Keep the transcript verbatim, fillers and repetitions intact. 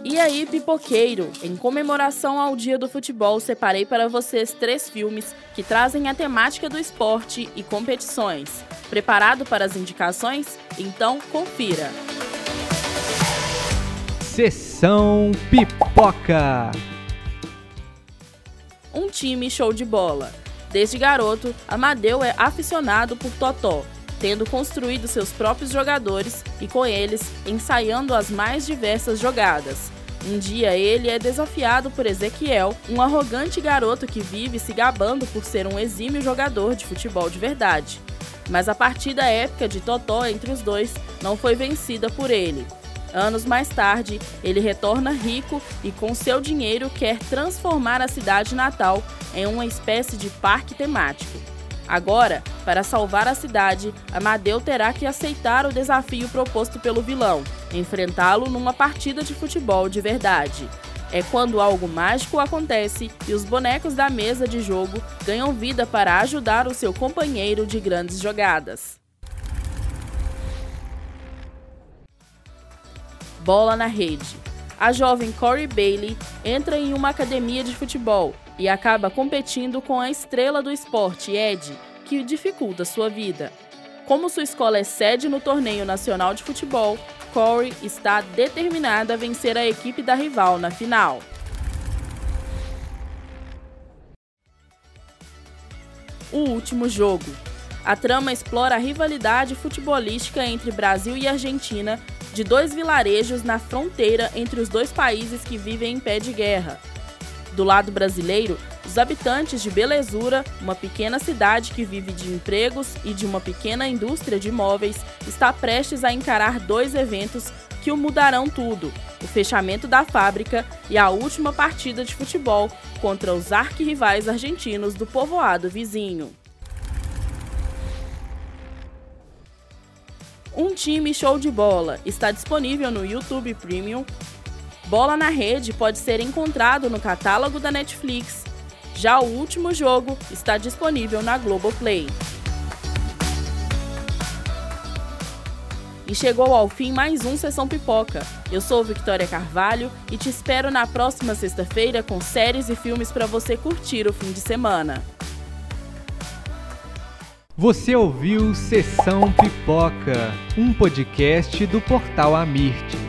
E aí, pipoqueiro, em comemoração ao Dia do Futebol, separei para vocês três filmes que trazem a temática do esporte e competições. Preparado para as indicações? Então, confira! Sessão Pipoca. Um time show de bola. Desde garoto, Amadeu é aficionado por totó, tendo construído seus próprios jogadores e com eles ensaiando as mais diversas jogadas. Um dia ele é desafiado por Ezequiel, um arrogante garoto que vive se gabando por ser um exímio jogador de futebol de verdade. Mas a partida épica de totó entre os dois não foi vencida por ele. Anos mais tarde, ele retorna rico e com seu dinheiro quer transformar a cidade natal em uma espécie de parque temático. Agora, para salvar a cidade, Amadeu terá que aceitar o desafio proposto pelo vilão, enfrentá-lo numa partida de futebol de verdade. É quando algo mágico acontece e os bonecos da mesa de jogo ganham vida para ajudar o seu companheiro de grandes jogadas. Bola na rede. A jovem Corey Bailey entra em uma academia de futebol e acaba competindo com a estrela do esporte, Ed, que dificulta sua vida. Como sua escola é sede no torneio nacional de futebol, Corey está determinada a vencer a equipe da rival na final. O último jogo. A trama explora a rivalidade futebolística entre Brasil e Argentina, de dois vilarejos na fronteira entre os dois países que vivem em pé de guerra. Do lado brasileiro, os habitantes de Belezura, uma pequena cidade que vive de empregos e de uma pequena indústria de móveis, está prestes a encarar dois eventos que o mudarão tudo: o fechamento da fábrica e a última partida de futebol contra os arquirrivais argentinos do povoado vizinho. Um time show de bola está disponível no YouTube Premium. Bola na Rede pode ser encontrado no catálogo da Netflix. Já o último jogo está disponível na Globoplay. E chegou ao fim mais um Sessão Pipoca. Eu sou Victoria Carvalho e te espero na próxima sexta-feira com séries e filmes para você curtir o fim de semana. Você ouviu Sessão Pipoca, um podcast do portal Amirte.